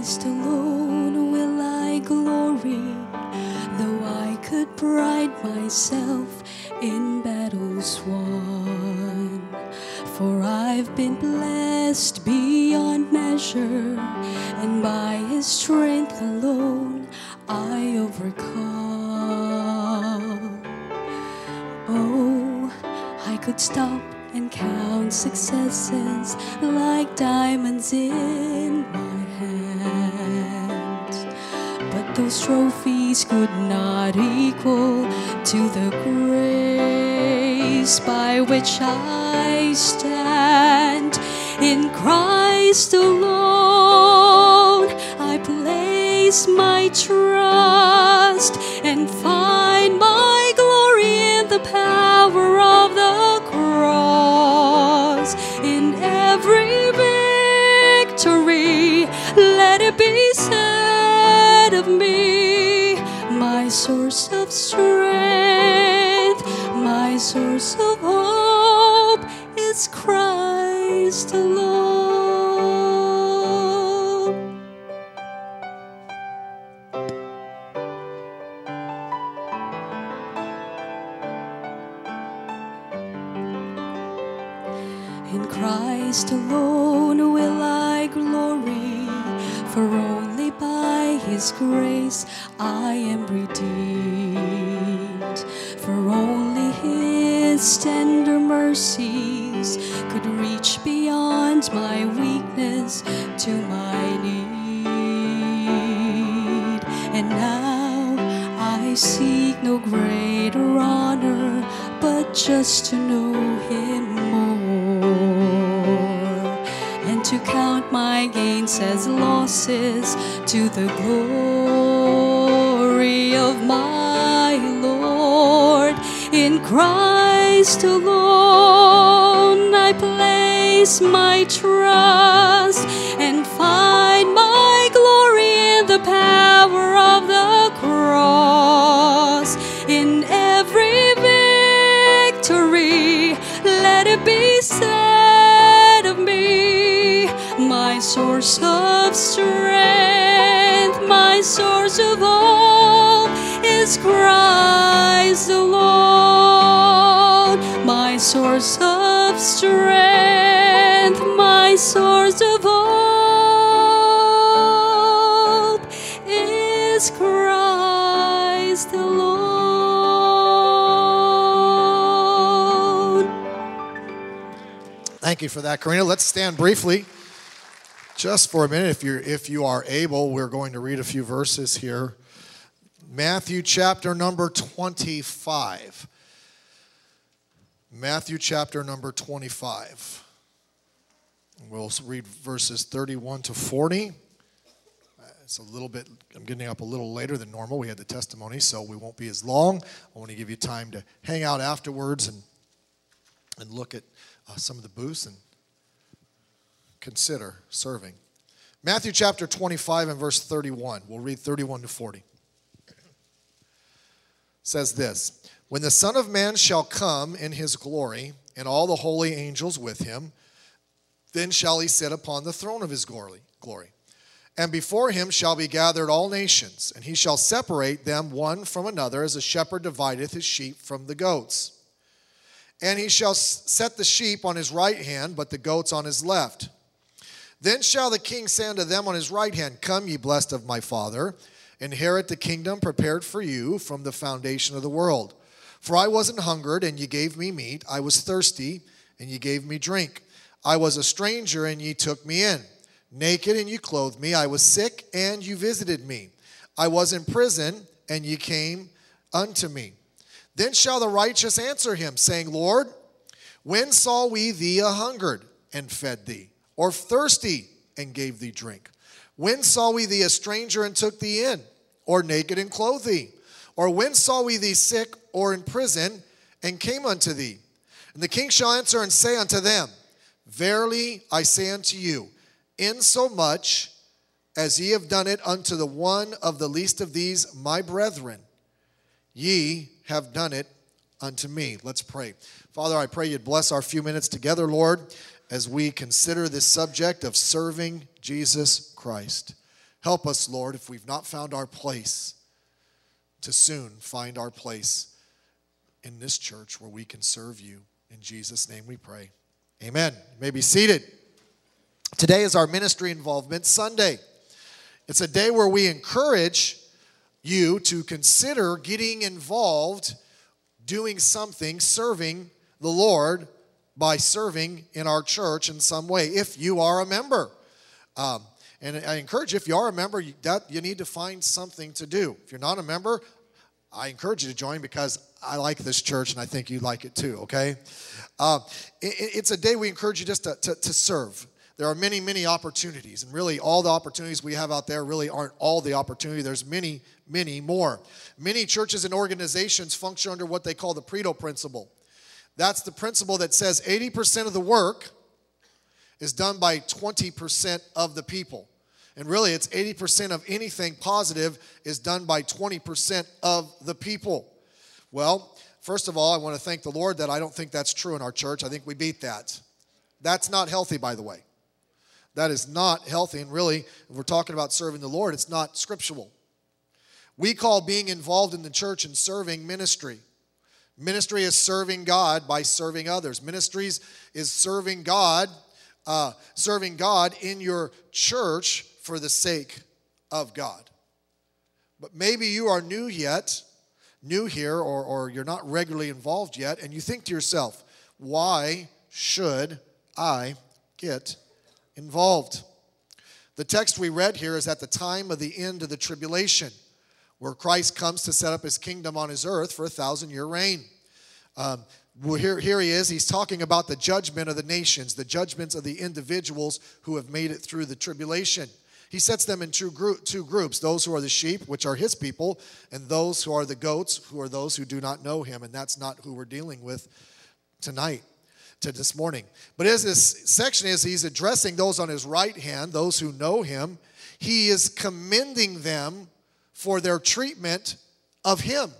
Christ alone will I glory, though I could pride myself in battles won. For I've been blessed beyond measure, and by His strength alone I overcome. Oh, I could stop and count successes like diamonds in my hands, but those trophies could not equal to the grace by which I stand. In Christ alone I place my trust and find my glory in the power of the cross. In every victory, let it be said of me, my source of strength, my source of hope is Christ alone. In Christ alone will I glory, for only by His grace I am redeemed. For only His tender mercies could reach beyond my weakness to my need. And now I seek no greater honor, but just to know Him more, and to count my gains as losses to the glory of my Lord. In Christ alone I place my trust and find my glory in the power of the cross. In every victory, let it be said of me, my source of strength, my source of hope is Christ alone. My source of strength, my source of hope is Christ alone. Thank you for that, Karina. Let's stand briefly just for a minute. If you are able, we're going to read a few verses here. Matthew chapter number 25. Matthew chapter number 25. We'll read verses 31 to 40. It's a little bit, I'm getting up a little later than normal. We had the testimony, so we won't be as long. I want to give you time to hang out afterwards and look at some of the booths and consider serving. Matthew chapter 25 and verse 31. We'll read 31 to 40. It says this, when the Son of Man shall come in His glory, and all the holy angels with Him, then shall He sit upon the throne of His glory. And before Him shall be gathered all nations, and He shall separate them one from another, as a shepherd divideth his sheep from the goats. And He shall set the sheep on His right hand, but the goats on His left. Then shall the King say unto them on His right hand, come, ye blessed of my Father, inherit the kingdom prepared for you from the foundation of the world. For I was an hungered, and ye gave me meat. I was thirsty, and ye gave me drink. I was a stranger, and ye took me in. Naked, and ye clothed me. I was sick, and you visited me. I was in prison, and ye came unto me. Then shall the righteous answer Him, saying, Lord, when saw we thee a hungered, and fed thee? Or thirsty, and gave thee drink? When saw we thee a stranger, and took thee in? Or naked, and clothed thee? Or when saw we thee sick, or in prison, and came unto thee? And the King shall answer and say unto them, verily I say unto you, insomuch as ye have done it unto the one of the least of these my brethren, ye have done it unto me. Let's pray. Father, I pray you'd bless our few minutes together, Lord, as we consider this subject of serving Jesus Christ. Help us, Lord, if we've not found our place, to soon find our place in this church where we can serve you. In Jesus' name we pray. Amen. You may be seated. Today is our Ministry Involvement Sunday. It's a day where we encourage you to consider getting involved, doing something, serving the Lord by serving in our church in some way, if you are a member. And I encourage you, if you are a member, you need to find something to do. If you're not a member, I encourage you to join because I like this church and I think you like it too, okay? It's a day we encourage you just to serve. There are many, many opportunities, and really all the opportunities we have out there really aren't all the opportunity. There's many, many more. Many churches and organizations function under what they call the Pareto principle. That's the principle that says 80% of the work is done by 20% of the people. And really, it's 80% of anything positive is done by 20% of the people. Well, first of all, I want to thank the Lord that I don't think that's true in our church. I think we beat that. That's not healthy, by the way. That is not healthy. And really, if we're talking about serving the Lord, it's not scriptural. We call being involved in the church and serving ministry. Ministry is serving God by serving others. Ministries is serving God in your church for the sake of God. But maybe you are new here, or you're not regularly involved yet, and you think to yourself, why should I get involved? The text we read here is at the time of the end of the tribulation, where Christ comes to set up his kingdom on his earth for a 1,000-year reign. Here he is. He's talking about the judgment of the nations, the judgments of the individuals who have made it through the tribulation. He sets them in two groups, those who are the sheep, which are his people, and those who are the goats, who are those who do not know him. And that's not who we're dealing with tonight, to this morning. But as this section is, he's addressing those on his right hand, those who know him. He is commending them for their treatment of him.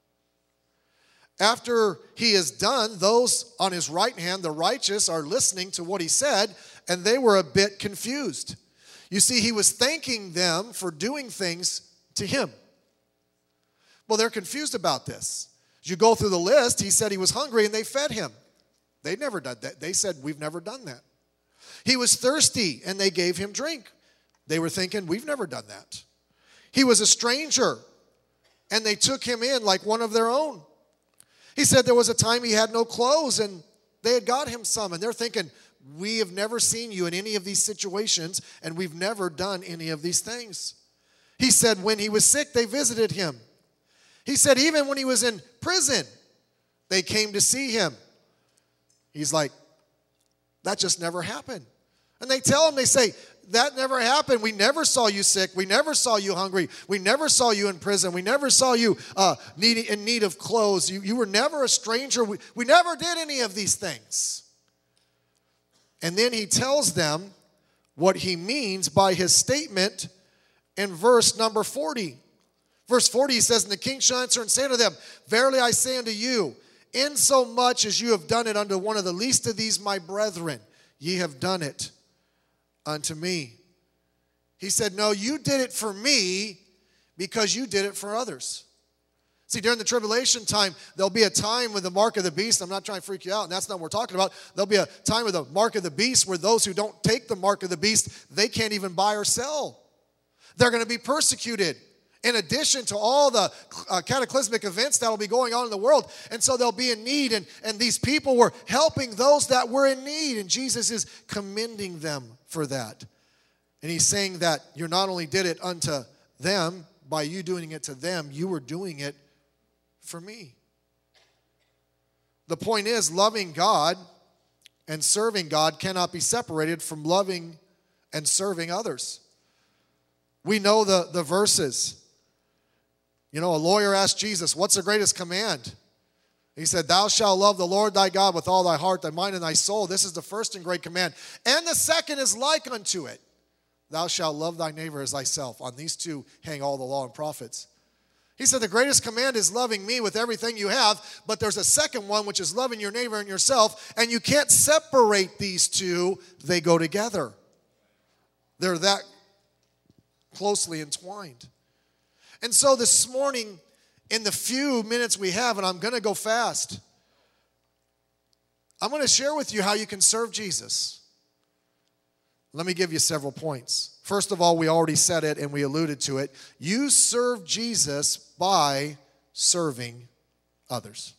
After he is done, those on his right hand, the righteous, are listening to what he said, and they were a bit confused. You see, he was thanking them for doing things to him. Well, they're confused about this. As you go through the list, he said he was hungry and they fed him. They'd never done that. They said, we've never done that. He was thirsty and they gave him drink. They were thinking, we've never done that. He was a stranger and they took him in like one of their own. He said there was a time he had no clothes and they had got him some, and they're thinking, we have never seen you in any of these situations, and we've never done any of these things. He said when he was sick, they visited him. He said even when he was in prison, they came to see him. He's like, that just never happened. And they tell him, they say, that never happened. We never saw you sick. We never saw you hungry. We never saw you in prison. We never saw you in need of clothes. You were never a stranger. We never did any of these things. And then he tells them what he means by his statement in verse number 40. Verse 40, he says, and the king shall answer and say unto them, verily I say unto you, insomuch as you have done it unto one of the least of these my brethren, ye have done it unto me. He said, no, you did it for me because you did it for others. See, during the tribulation time, there'll be a time with the mark of the beast. I'm not trying to freak you out, and that's not what we're talking about. There'll be a time with the mark of the beast where those who don't take the mark of the beast, they can't even buy or sell. They're going to be persecuted in addition to all the cataclysmic events that will be going on in the world. And so they'll be in need, and these people were helping those that were in need, and Jesus is commending them for that. And he's saying that you not only did it unto them, by you doing it to them, you were doing it for me. The point is, loving God and serving God cannot be separated from loving and serving others. We know the verses. You know, a lawyer asked Jesus, what's the greatest command? He said, thou shalt love the Lord thy God with all thy heart, thy mind, and thy soul. This is the first and great command. And the second is like unto it. Thou shalt love thy neighbor as thyself. On these two hang all the law and prophets. He said the greatest command is loving me with everything you have, but there's a second one, which is loving your neighbor and yourself, and you can't separate these two. They go together. They're that closely entwined. And so this morning, in the few minutes we have, and I'm going to go fast, I'm going to share with you how you can serve Jesus. Let me give you several points. First of all, we already said it and we alluded to it. You serve Jesus by serving others.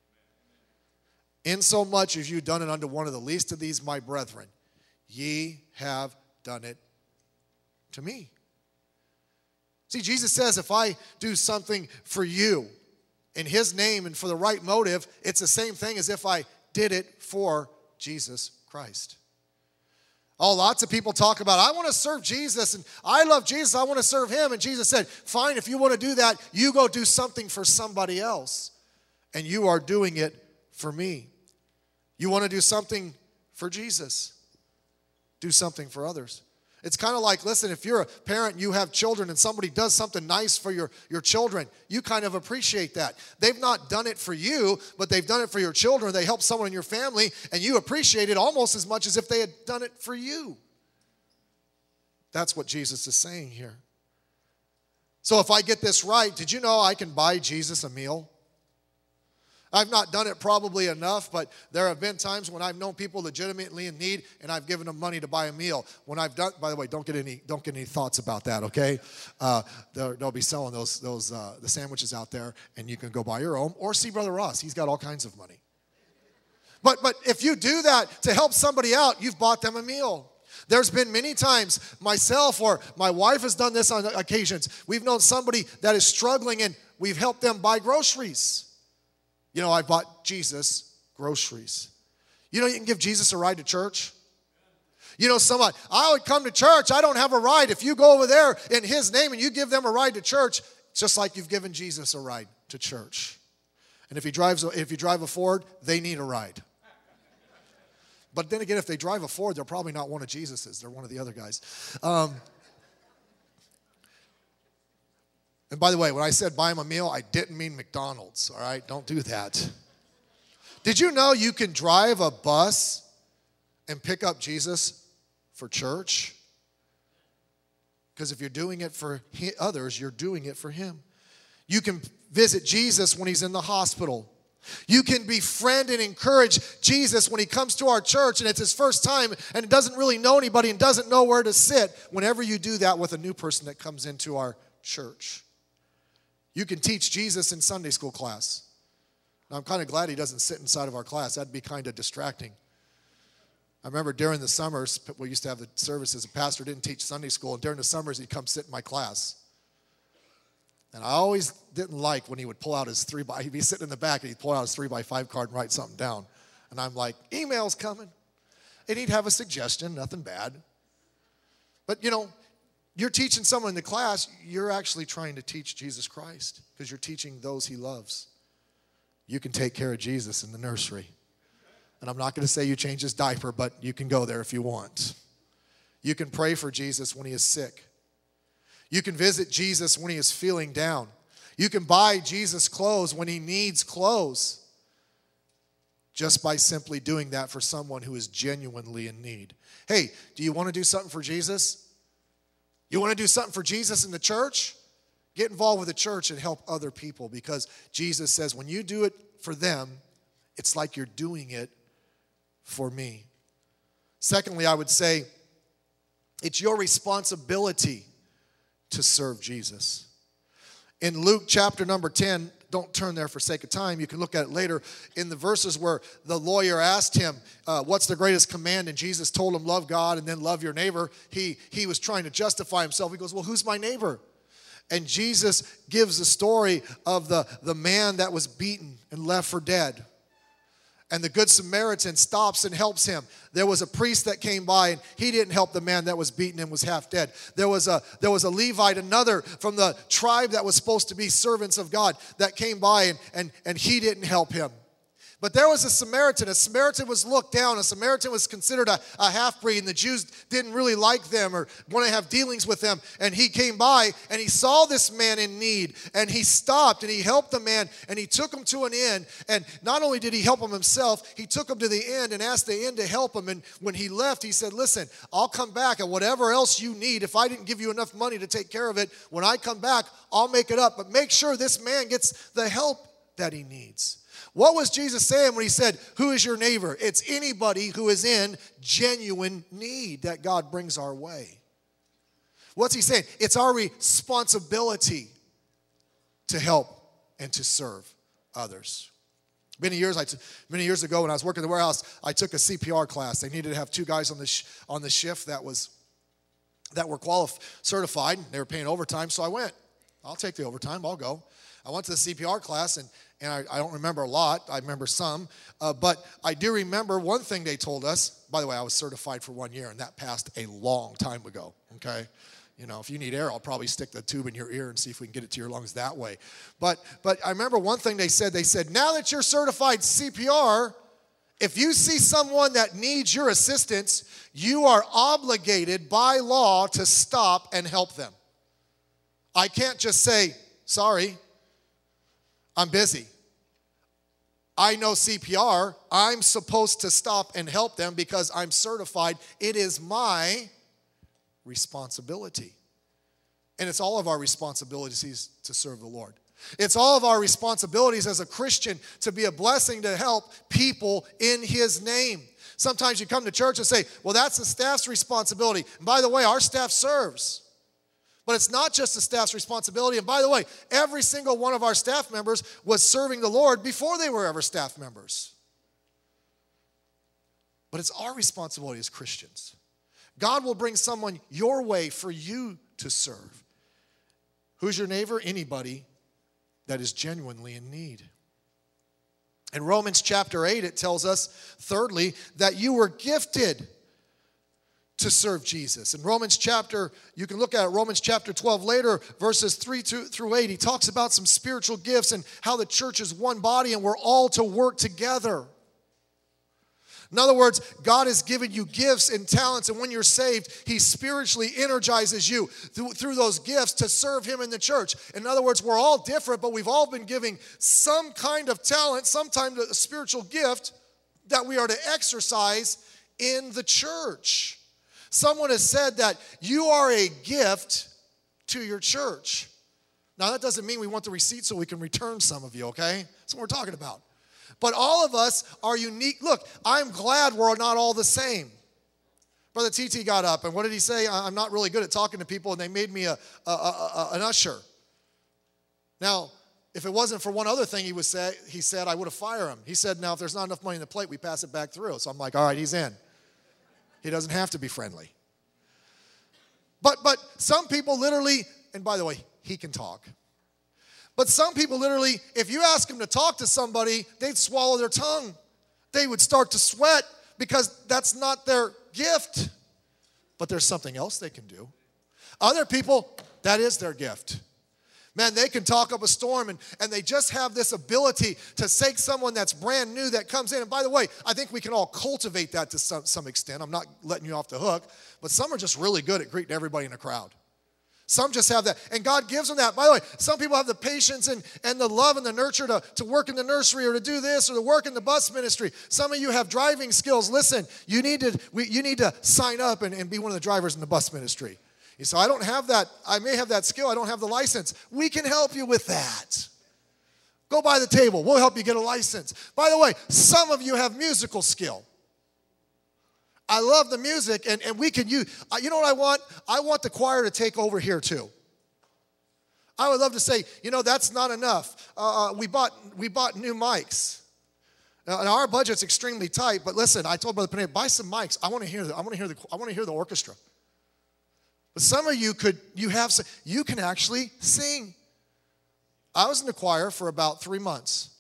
Insomuch as you've done it unto one of the least of these, my brethren, ye have done it to me. See, Jesus says if I do something for you in his name and for the right motive, it's the same thing as if I did it for Jesus Christ. Oh, lots of people talk about, I want to serve Jesus, and I love Jesus, I want to serve him. And Jesus said, fine, if you want to do that, you go do something for somebody else. And you are doing it for me. You want to do something for Jesus, do something for others. It's kind of like, listen, if you're a parent and you have children and somebody does something nice for your children, you kind of appreciate that. They've not done it for you, but they've done it for your children. They help someone in your family, and you appreciate it almost as much as if they had done it for you. That's what Jesus is saying here. So if I get this right, did you know I can buy Jesus a meal? I've not done it probably enough, but there have been times when I've known people legitimately in need, and I've given them money to buy a meal. When I've done, by the way, don't get any thoughts about that, okay? They'll be selling the sandwiches out there, and you can go buy your own, or see Brother Ross. He's got all kinds of money. But if you do that to help somebody out, you've bought them a meal. There's been many times, myself or my wife has done this on occasions. We've known somebody that is struggling, and we've helped them buy groceries. You know, I bought Jesus groceries. You know, you can give Jesus a ride to church. You know, someone, I would come to church, I don't have a ride. If you go over there in his name and you give them a ride to church, it's just like you've given Jesus a ride to church. And if you drive a Ford, they need a ride. But then again, if they drive a Ford, they're probably not one of Jesus's. They're one of the other guys. And by the way, when I said buy him a meal, I didn't mean McDonald's, all right? Don't do that. Did you know you can drive a bus and pick up Jesus for church? Because if you're doing it for others, you're doing it for him. You can visit Jesus when he's in the hospital. You can befriend and encourage Jesus when he comes to our church and it's his first time and doesn't really know anybody and doesn't know where to sit. Whenever you do that with a new person that comes into our church. You can teach Jesus in Sunday school class. Now, I'm kind of glad he doesn't sit inside of our class. That'd be kind of distracting. I remember during the summers, we used to have the services. A pastor didn't teach Sunday school, and during the summers, he'd come sit in my class. And I always didn't like when he would pull out his he'd be sitting in the back, and he'd pull out his 3x5 card and write something down. And I'm like, email's coming. And he'd have a suggestion, nothing bad. But, you know, you're teaching someone in the class, you're actually trying to teach Jesus Christ because you're teaching those he loves. You can take care of Jesus in the nursery. And I'm not going to say you change his diaper, but you can go there if you want. You can pray for Jesus when he is sick. You can visit Jesus when he is feeling down. You can buy Jesus clothes when he needs clothes. Just by simply doing that for someone who is genuinely in need. Hey, do you want to do something for Jesus? You want to do something for Jesus in the church? Get involved with the church and help other people because Jesus says when you do it for them, it's like you're doing it for me. Secondly, I would say it's your responsibility to serve Jesus. In Luke chapter number 10, don't turn there for sake of time. You can look at it later in the verses where the lawyer asked him, what's the greatest command? And Jesus told him, love God and then love your neighbor. He was trying to justify himself. He goes, well, who's my neighbor? And Jesus gives the story of the man that was beaten and left for dead. And the Good Samaritan stops and helps him. There was a priest that came by, and he didn't help the man that was beaten and was half dead. There was a Levite, another from the tribe that was supposed to be servants of God, that came by, and he didn't help him. But there was a Samaritan. A Samaritan was looked down. A Samaritan was considered a half-breed, and the Jews didn't really like them or want to have dealings with them. And he came by, and he saw this man in need, and he stopped, and he helped the man, and he took him to an inn. And not only did he help him himself, he took him to the inn and asked the inn to help him. And when he left, he said, listen, I'll come back, and whatever else you need, if I didn't give you enough money to take care of it, when I come back, I'll make it up. But make sure this man gets the help that he needs. What was Jesus saying when he said, who is your neighbor? It's anybody who is in genuine need that God brings our way. What's he saying? It's our responsibility to help and to serve others. Many years ago when I was working in the warehouse, I took a CPR class. They needed to have 2 guys on the shift that were certified. They were paying overtime, so I went. I'll take the overtime. I'll go. I went to the CPR class, and I don't remember a lot. I remember some. But I do remember one thing they told us. By the way, I was certified for 1 year, and that passed a long time ago, okay? You know, if you need air, I'll probably stick the tube in your ear and see if we can get it to your lungs that way. But I remember one thing they said. They said, now that you're certified CPR, if you see someone that needs your assistance, you are obligated by law to stop and help them. I can't just say, sorry, I'm busy. I know CPR. I'm supposed to stop and help them because I'm certified. It is my responsibility. And it's all of our responsibilities to serve the Lord. It's all of our responsibilities as a Christian to be a blessing to help people in His name. Sometimes you come to church and say, well, that's the staff's responsibility. And by the way, our staff serves. But it's not just the staff's responsibility. And by the way, every single one of our staff members was serving the Lord before they were ever staff members. But it's our responsibility as Christians. God will bring someone your way for you to serve. Who's your neighbor? Anybody that is genuinely in need. In Romans chapter 8, it tells us, thirdly, that you were gifted to serve Jesus. In Romans chapter, you can look at it, Romans chapter 12 later, verses 3 through 8, he talks about some spiritual gifts and how the church is one body and we're all to work together. In other words, God has given you gifts and talents, and when you're saved, He spiritually energizes you through those gifts to serve Him in the church. In other words, we're all different, but we've all been giving some kind of talent, some kind of spiritual gift that we are to exercise in the church. Someone has said that you are a gift to your church. Now, that doesn't mean we want the receipt so we can return some of you, okay? That's what we're talking about. But all of us are unique. Look, I'm glad we're not all the same. Brother TT got up, and what did he say? I'm not really good at talking to people, and they made me an usher. Now, if it wasn't for one other thing he said, I would have fired him. He said, now, if there's not enough money in the plate, we pass it back through. So I'm like, all right, he's in. He doesn't have to be friendly. But some people literally, and by the way, he can talk. But some people literally, if you ask them to talk to somebody, they'd swallow their tongue. They would start to sweat because that's not their gift. But there's something else they can do. Other people, that is their gift. Man, they can talk up a storm, and they just have this ability to take someone that's brand new that comes in. And by the way, I think we can all cultivate that to some extent. I'm not letting you off the hook. But some are just really good at greeting everybody in a crowd. Some just have that. And God gives them that. By the way, some people have the patience and the love and the nurture to work in the nursery or to do this or to work in the bus ministry. Some of you have driving skills. Listen, you need to sign up and be one of the drivers in the bus ministry. So I don't have that. I may have that skill. I don't have the license. We can help you with that. Go by the table. We'll help you get a license. By the way, some of you have musical skill. I love the music, and we can use, you know what I want? I want the choir to take over here too. I would love to say, that's not enough. We bought new mics. Now, our budget's extremely tight, but listen, I told Brother Panay, buy some mics. I want to hear the orchestra. But some of you you can actually sing. I was in the choir for about 3 months.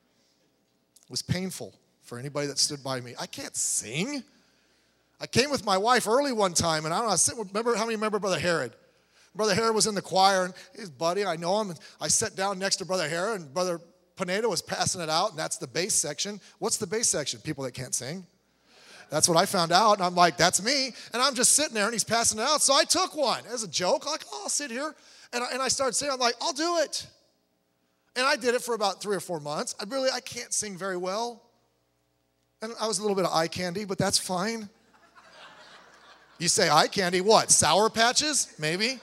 It was painful for anybody that stood by me. I can't sing. I came with my wife early one time, and I don't know, remember how many remember Brother Herod? Brother Herod was in the choir, and his buddy, I know him, and I sat down next to Brother Herod, and Brother Pineda was passing it out, and that's the bass section. What's the bass section? People that can't sing. That's what I found out, and I'm like, that's me. And I'm just sitting there, and he's passing it out. So I took one as a joke, like, oh, I'll sit here. And I started singing. I'm like, I'll do it. And I did it for about 3 or 4 months. I can't sing very well. And I was a little bit of eye candy, but that's fine. You say eye candy, what? Sour Patches? Maybe.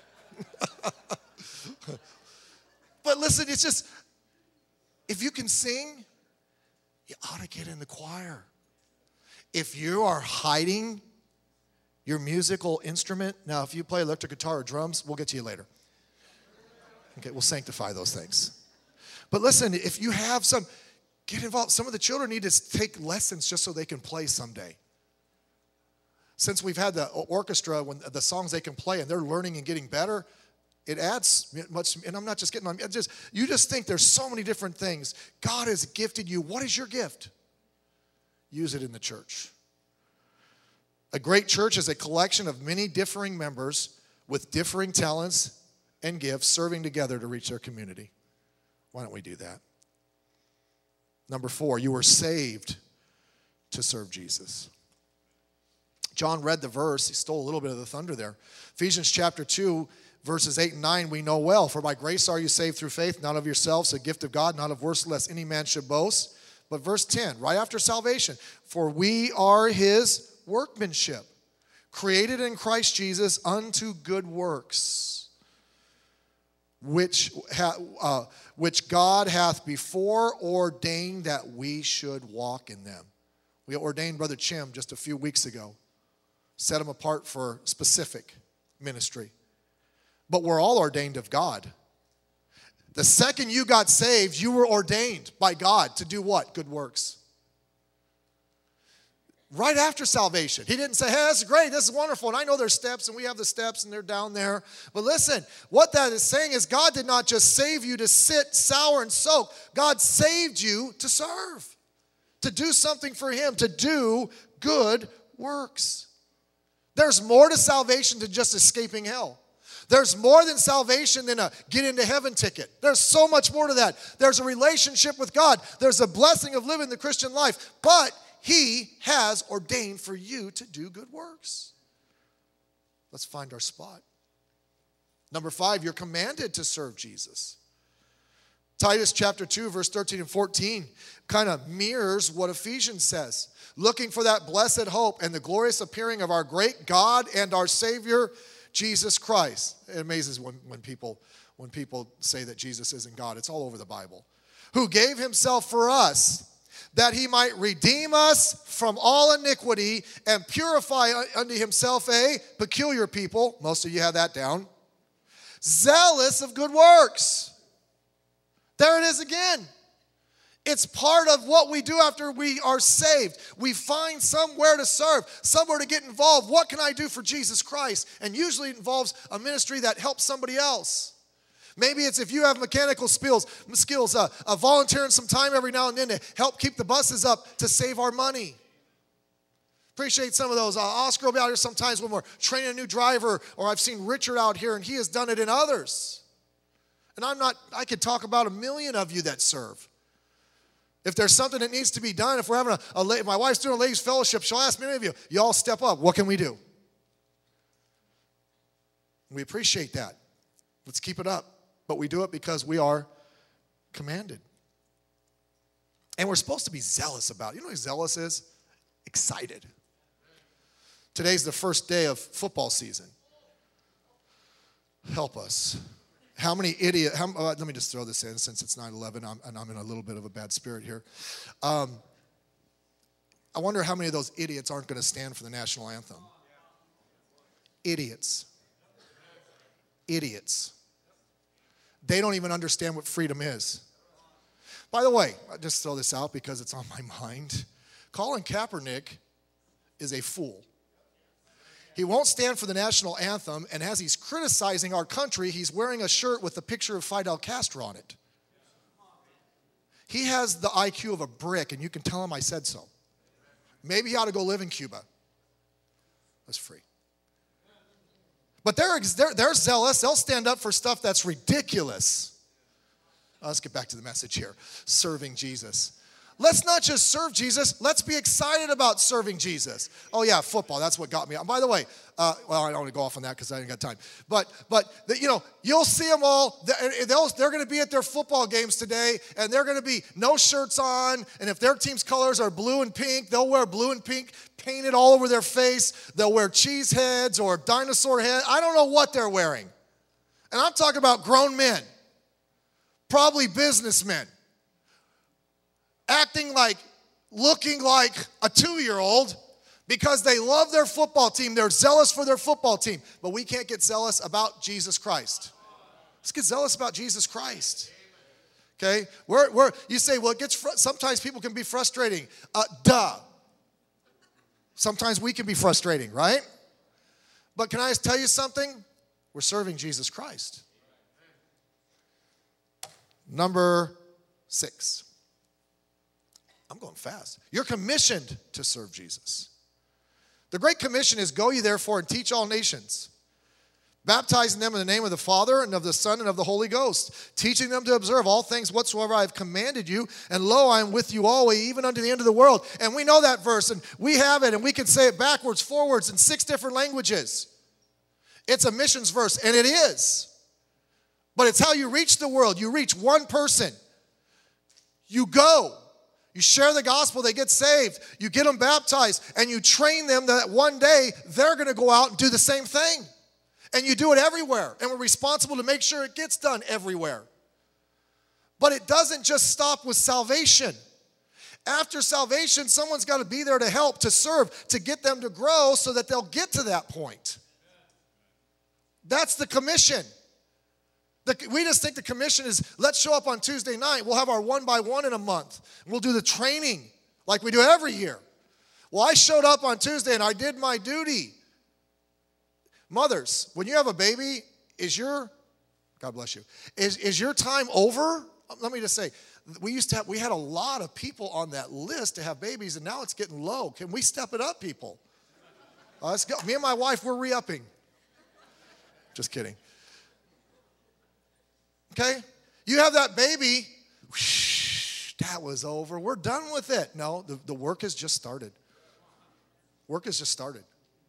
But listen, it's just, if you can sing, you ought to get in the choir. If you are hiding your musical instrument, now if you play electric guitar or drums, we'll get to you later. Okay, we'll sanctify those things. But listen, if you have some, get involved. Some of the children need to take lessons just so they can play someday. Since we've had the orchestra, when the songs they can play and they're learning and getting better, it adds much, and I'm not just getting on, you just think there's so many different things. God has gifted you. What is your gift? Use it in the church. A great church is a collection of many differing members with differing talents and gifts serving together to reach their community. Why don't we do that? Number 4, you were saved to serve Jesus. John read the verse. He stole a little bit of the thunder there. Ephesians chapter 2, verses 8 and 9, we know well. For by grace are you saved through faith, not of yourselves, a gift of God, not of works, lest any man should boast. But verse 10, right after salvation, for we are his workmanship, created in Christ Jesus unto good works, which God hath before ordained that we should walk in them. We ordained Brother Chim just a few weeks ago, set him apart for specific ministry. But we're all ordained of God. The second you got saved, you were ordained by God to do what? Good works. Right after salvation. He didn't say, hey, that's great, this is wonderful, and I know there's steps, and we have the steps, and they're down there. But listen, what that is saying is God did not just save you to sit, sour, and soak. God saved you to serve, to do something for him, to do good works. There's more to salvation than just escaping hell. There's more than salvation than a get into heaven ticket. There's so much more to that. There's a relationship with God. There's a blessing of living the Christian life. But he has ordained for you to do good works. Let's find our spot. Number 5, you're commanded to serve Jesus. Titus chapter 2, verse 13 and 14 kind of mirrors what Ephesians says. Looking for that blessed hope and the glorious appearing of our great God and our Savior, Jesus Christ. It amazes when people say that Jesus isn't God. It's all over the Bible. Who gave himself for us, that he might redeem us from all iniquity and purify unto himself a peculiar people. Most of you have that down. Zealous of good works. There it is again. It's part of what we do after we are saved. We find somewhere to serve, somewhere to get involved. What can I do for Jesus Christ? And usually it involves a ministry that helps somebody else. Maybe it's if you have mechanical skills, volunteering some time every now and then to help keep the buses up to save our money. Appreciate some of those. Oscar will be out here sometimes when we're training a new driver, or I've seen Richard out here, and he has done it in others. And I could talk about a million of you that serve. If there's something that needs to be done, if we're having my wife's doing a ladies' fellowship, she'll ask many of you, y'all step up. What can we do? We appreciate that. Let's keep it up. But we do it because we are commanded. And we're supposed to be zealous about it. You know what zealous is? Excited. Today's the first day of football season. Help us. How many idiots, let me just throw this in since it's 9/11 and I'm in a little bit of a bad spirit here. I wonder how many of those idiots aren't going to stand for the national anthem. Idiots. Idiots. They don't even understand what freedom is. By the way, I'll just throw this out because it's on my mind. Colin Kaepernick is a fool. He won't stand for the national anthem, and as he's criticizing our country, he's wearing a shirt with a picture of Fidel Castro on it. He has the IQ of a brick, and you can tell him I said so. Maybe he ought to go live in Cuba. That's free. But they're zealous. They'll stand up for stuff that's ridiculous. Let's get back to the message here. Serving Jesus. Let's not just serve Jesus. Let's be excited about serving Jesus. Oh, yeah, football. That's what got me. By the way, well, I don't want to go off on that because I ain't got time. But you'll see them all. They're going to be at their football games today, and they're going to be no shirts on. And if their team's colors are blue and pink, they'll wear blue and pink painted all over their face. They'll wear cheese heads or dinosaur heads. I don't know what they're wearing. And I'm talking about grown men, probably businessmen, looking like a 2-year-old because they love their football team. They're zealous for their football team. But we can't get zealous about Jesus Christ. Let's get zealous about Jesus Christ. Okay? You say, well, sometimes people can be frustrating. Duh. Sometimes we can be frustrating, right? But can I just tell you something? We're serving Jesus Christ. Number 6. I'm going fast. You're commissioned to serve Jesus. The Great Commission is, go ye therefore and teach all nations, baptizing them in the name of the Father and of the Son and of the Holy Ghost, teaching them to observe all things whatsoever I have commanded you, and lo, I am with you always, even unto the end of the world. And we know that verse, and we have it, and we can say it backwards, forwards, in 6 different languages. It's a missions verse, and it is. But it's how you reach the world. You reach one person. You go. You share the gospel, they get saved, you get them baptized, and you train them that one day they're going to go out and do the same thing. And you do it everywhere, and we're responsible to make sure it gets done everywhere. But it doesn't just stop with salvation. After salvation, someone's got to be there to help, to serve, to get them to grow so that they'll get to that point. That's the commission. We just think the commission is, let's show up on Tuesday night. We'll have our 1-by-1 in a month. We'll do the training like we do every year. Well, I showed up on Tuesday and I did my duty. Mothers, when you have a baby, God bless you, is your time over? Let me just say, we had a lot of people on that list to have babies, and now it's getting low. Can we step it up, people? Let's go. Me and my wife, we're re-upping. Just kidding. Okay? You have that baby, whoosh, that was over. We're done with it. No, the work has just started. Work has just started.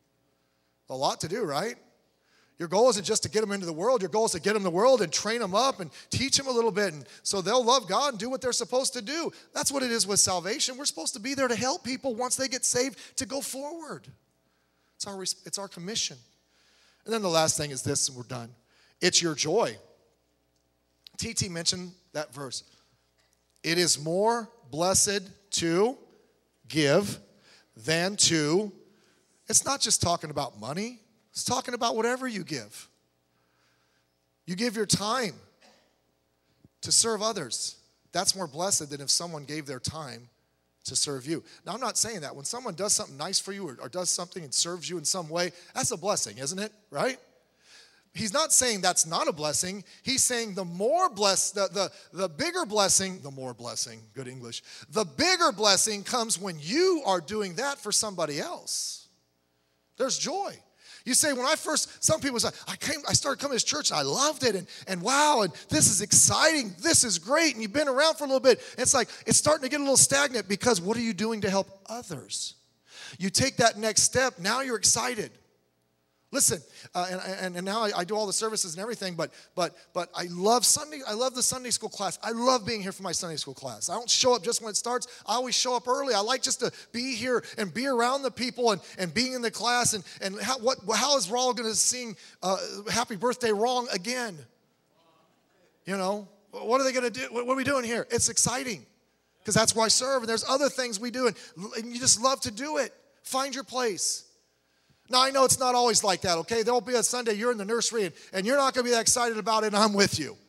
A lot to do, right? Your goal isn't just to get them into the world. Your goal is to get them in the world and train them up and teach them a little bit, and so they'll love God and do what they're supposed to do. That's what it is with salvation. We're supposed to be there to help people once they get saved to go forward. It's our commission. And then the last thing is this, and we're done. It's your joy. T.T. mentioned that verse. It is more blessed to give than to, it's not just talking about money. It's talking about whatever you give. You give your time to serve others. That's more blessed than if someone gave their time to serve you. Now, I'm not saying that. When someone does something nice for you or does something and serves you in some way, that's a blessing, isn't it? Right? He's not saying that's not a blessing. He's saying the more blessed, the bigger blessing, the more blessing, good English. The bigger blessing comes when you are doing that for somebody else. There's joy. You say, some people say, I started coming to this church and I loved it, and wow, and this is exciting, this is great, and you've been around for a little bit. It's like, it's starting to get a little stagnant because what are you doing to help others? You take that next step, now you're excited. Listen, and now I do all the services and everything, but I love Sunday. I love the Sunday school class. I love being here for my Sunday school class. I don't show up just when it starts. I always show up early. I like just to be here and be around the people and being in the class. And how is Raul going to sing Happy Birthday wrong again? You know, what are they going to do? What are we doing here? It's exciting because that's why I serve. And there's other things we do, and you just love to do it. Find your place. Now, I know it's not always like that, okay? There'll be a Sunday you're in the nursery, and you're not going to be that excited about it, and I'm with you.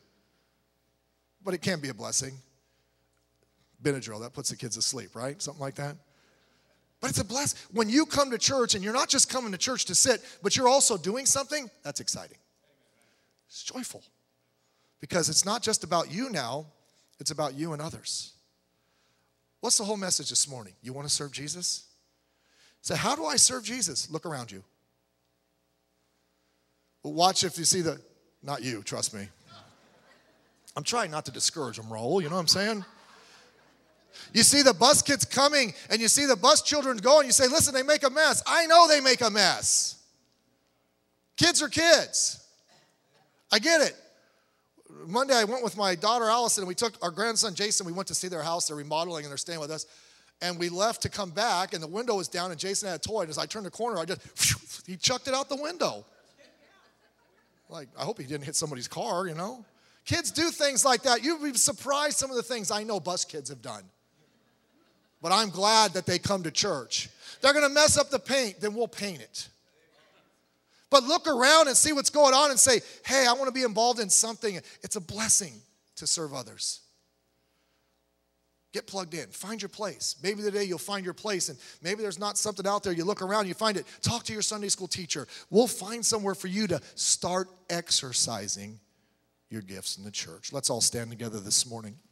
But it can be a blessing. Benadryl, that puts the kids to sleep, right? Something like that. But it's a blessing. When you come to church, and you're not just coming to church to sit, but you're also doing something, that's exciting. It's joyful. Because it's not just about you now, it's about you and others. What's the whole message this morning? You want to serve Jesus? So how do I serve Jesus? Look around you. Well, watch if you see not you, trust me. I'm trying not to discourage them, Raul, you know what I'm saying? You see the bus kids coming, and you see the bus children going, you say, listen, they make a mess. I know they make a mess. Kids are kids. I get it. Monday I went with my daughter Allison, and we took our grandson Jason. We went to see their house. They're remodeling, and they're staying with us. And we left to come back, and the window was down, and Jason had a toy. And as I turned the corner, he chucked it out the window. Like, I hope he didn't hit somebody's car, you know. Kids do things like that. You'd be surprised some of the things I know bus kids have done. But I'm glad that they come to church. They're going to mess up the paint, then we'll paint it. But look around and see what's going on and say, hey, I want to be involved in something. It's a blessing to serve others. Get plugged in. Find your place. Maybe today you'll find your place, and maybe there's not something out there. You look around, you find it. Talk to your Sunday school teacher. We'll find somewhere for you to start exercising your gifts in the church. Let's all stand together this morning.